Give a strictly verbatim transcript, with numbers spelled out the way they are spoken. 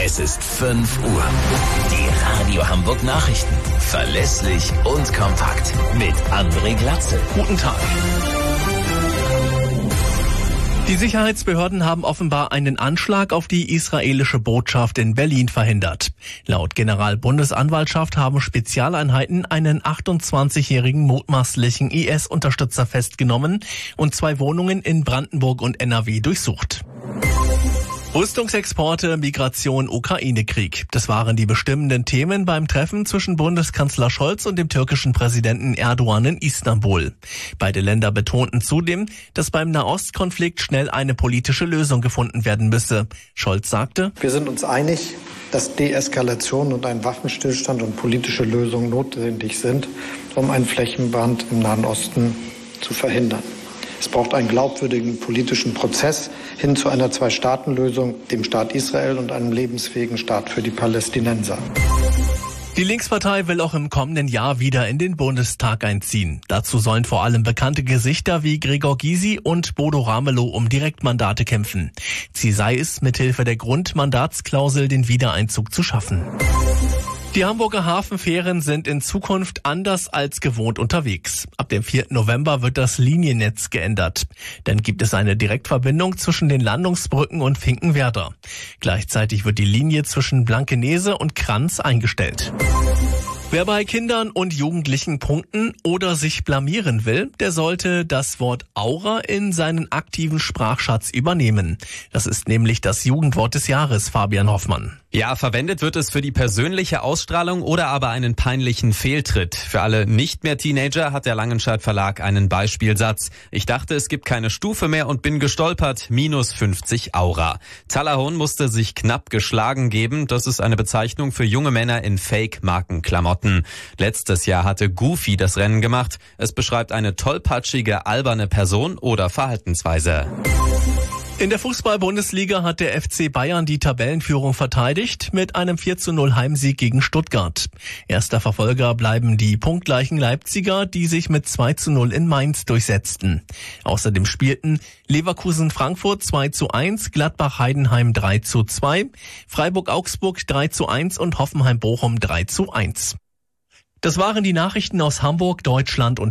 Es ist fünf Uhr. Die Radio Hamburg Nachrichten. Verlässlich und kompakt. Mit André Glatzel. Guten Tag. Die Sicherheitsbehörden haben offenbar einen Anschlag auf die israelische Botschaft in Berlin verhindert. Laut Generalbundesanwaltschaft haben Spezialeinheiten einen achtundzwanzigjährigen mutmaßlichen I S-Unterstützer festgenommen und zwei Wohnungen in Brandenburg und N R W durchsucht. Rüstungsexporte, Migration, Ukraine-Krieg. Das waren die bestimmenden Themen beim Treffen zwischen Bundeskanzler Scholz und dem türkischen Präsidenten Erdogan in Istanbul. Beide Länder betonten zudem, dass beim Nahostkonflikt schnell eine politische Lösung gefunden werden müsse. Scholz sagte: Wir sind uns einig, dass Deeskalation und ein Waffenstillstand und politische Lösungen notwendig sind, um einen Flächenbrand im Nahen Osten zu verhindern. Es braucht einen glaubwürdigen politischen Prozess hin zu einer Zwei-Staaten-Lösung, dem Staat Israel und einem lebensfähigen Staat für die Palästinenser. Die Linkspartei will auch im kommenden Jahr wieder in den Bundestag einziehen. Dazu sollen vor allem bekannte Gesichter wie Gregor Gysi und Bodo Ramelow um Direktmandate kämpfen. Ziel sei es, mithilfe der Grundmandatsklausel den Wiedereinzug zu schaffen. Die Hamburger Hafenfähren sind in Zukunft anders als gewohnt unterwegs. Ab dem vierten November wird das Liniennetz geändert. Dann gibt es eine Direktverbindung zwischen den Landungsbrücken und Finkenwerder. Gleichzeitig wird die Linie zwischen Blankenese und Kranz eingestellt. Wer bei Kindern und Jugendlichen punkten oder sich blamieren will, der sollte das Wort Aura in seinen aktiven Sprachschatz übernehmen. Das ist nämlich das Jugendwort des Jahres, Fabian Hoffmann. Ja, verwendet wird es für die persönliche Ausstrahlung oder aber einen peinlichen Fehltritt. Für alle nicht mehr Teenager hat der Langenscheidt Verlag einen Beispielsatz. Ich dachte, es gibt keine Stufe mehr und bin gestolpert. Minus fünfzig Aura. Talahon musste sich knapp geschlagen geben. Das ist eine Bezeichnung für junge Männer in Fake-Markenklamotten. Letztes Jahr hatte Goofy das Rennen gemacht. Es beschreibt eine tollpatschige, alberne Person oder Verhaltensweise. In der Fußball-Bundesliga hat der F C Bayern die Tabellenführung verteidigt mit einem vier zu null Heimsieg gegen Stuttgart. Erster Verfolger bleiben die punktgleichen Leipziger, die sich mit zwei zu null in Mainz durchsetzten. Außerdem spielten Leverkusen-Frankfurt zwei zu eins, Gladbach-Heidenheim drei zu zwei, Freiburg-Augsburg drei zu eins und Hoffenheim-Bochum drei zu eins. Das waren die Nachrichten aus Hamburg, Deutschland und